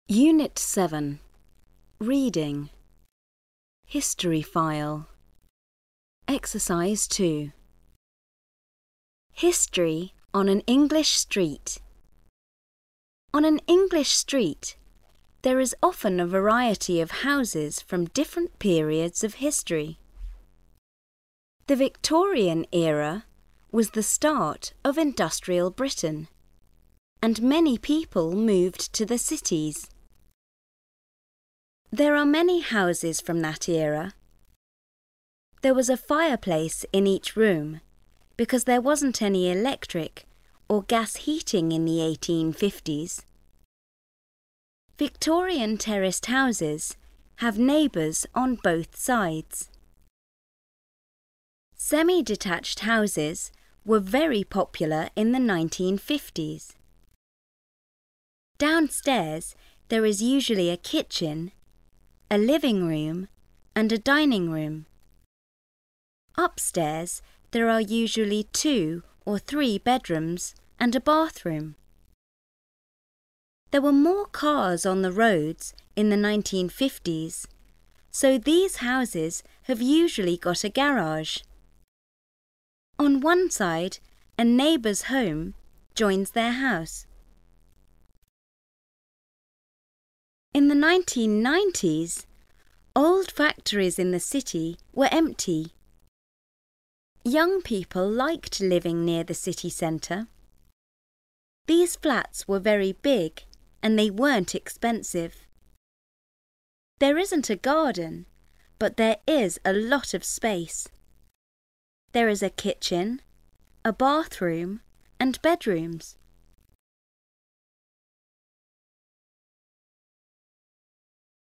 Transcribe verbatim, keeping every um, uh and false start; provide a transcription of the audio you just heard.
Unit seven. Reading. History File. Exercise two. History on an English street. On an English street, there is often a variety of houses from different periods of history. The Victorian era was the start of industrial Britain, and many people moved to the cities. There are many houses from that era. There was a fireplace in each room because there wasn't any electric or gas heating in the eighteen fifties. Victorian terraced houses have neighbours on both sides. Semi-detached houses were very popular in the nineteen fifties. Downstairs there is usually a kitchen, a living room and a dining room. Upstairs there are usually two or three bedrooms and a bathroom. There were more cars on the roads in the nineteen fifties, so these houses have usually got a garage. On one side, a neighbour's home joins their house. In the nineteen nineties, old factories in the city were empty. Young people liked living near the city centre. These flats were very big and they weren't expensive. There isn't a garden, but there is a lot of space. There is a kitchen, a bathroom and bedrooms.